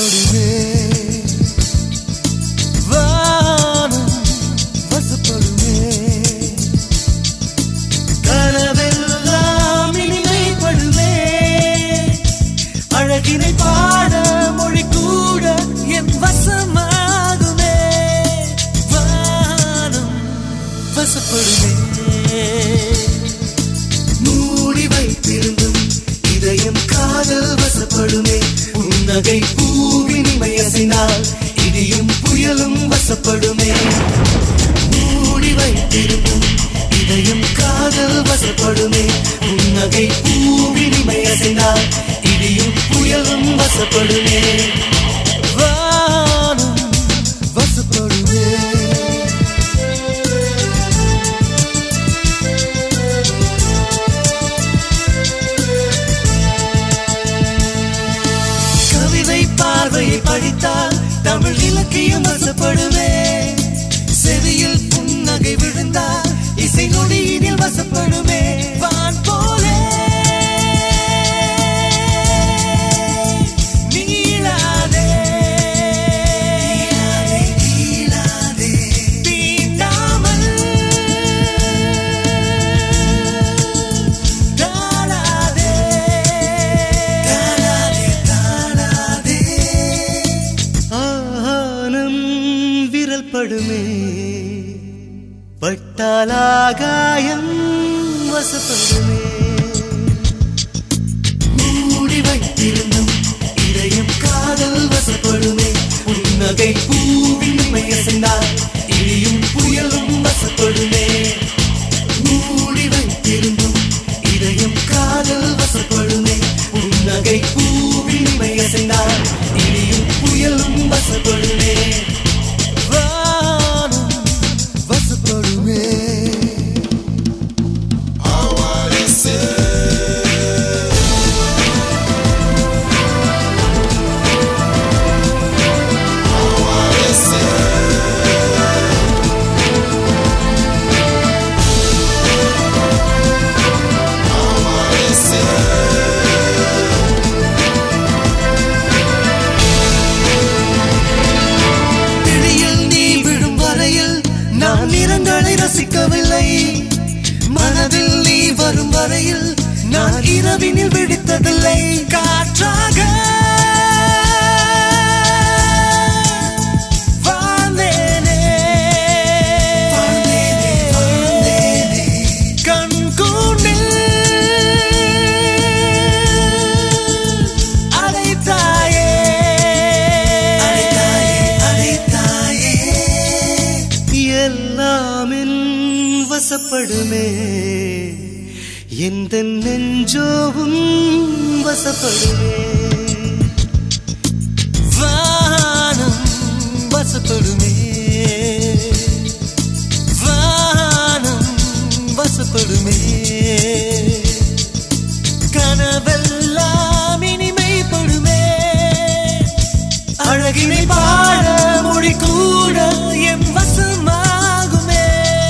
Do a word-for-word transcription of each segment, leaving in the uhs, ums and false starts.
வசப்படுமே வானம் வசப்படுமே கனவெல்லாம் இனிமைப்படுமே அழகினை பாட மொழி கூட என் வசமாகுமே வானம் வசப்படுமே மூடி வைத்திருந்தும் இதயம் காதல் வசப்படுமே புன்னகை பூவினிமை அசைனால் இடியும் புயலும் வசப்படுமே மூடி வைத்திருந்தும் இதயம் காதல் வசப்படுமே புன்னகை பூவினிமை அசைனால் இடியும் புயலும் வசப்படுமே வானம் வசப்படுமே பார்வையை படித்தால் தமிழ் இலக்கியம் வசப்படுமே செவியில் புன்னகை விழுந்தால் இசை நொடியினில் வசப்படுமே வான் போலே நீளாதே நீளாதே தீண்டாமல் தாழாதே தாழாதே தாழாதே ஆனம் விரல் படுமே பட்டாலாகாயம் வசப்படுமே மூடி வைத்திருந்தும் இதயம் காதல் வசப்படுமே புன்னகை பூவினிமை அசைந்தால் இடியும் புயலும் வசப்படுமே மூடி வைத்திருந்தும் இதயம் காதல் வசப்படுமே புன்னகை பூவினிமை அசைந்தால் இடியும் புயலும் வசப்படுமே வானம் வசப்படுமே நான் நிறங்களை ரசிக்கவில்லை மனதில் நீ வரும் வரையில் நான் இரவினில் விழித்ததில்லை காற்றாக வாழ்ந்தேனே கண் கூண்டில் அழைத்தாயே எல்லாமின் வசப்படுமே எந்த நெஞ்சோவும் வசப்படுமே வானம் வசப்படுமே வானம் வசப்படுமே கனவெல்லாம் இனிமைப்படுமே அழகினை பாட மொழி கூட என் வசமாகுமே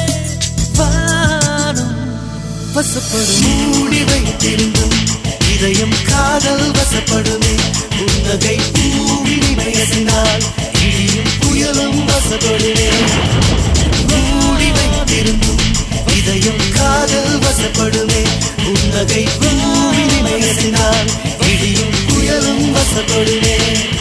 வானம் வசப்படும் மூடி வைத்திருந்தும் இதயம் காதல் வசப்படுமே புன்னகை பூவினிமை அசைந்தால் இடியும் புயலும் வசப்படுமே மூடி வைத்திருந்தும் இதயம் காதல் வசப்படுமே புன்னகை பூவினிமை அசைந்தால் இடியும் புயலும் வசப்படுமே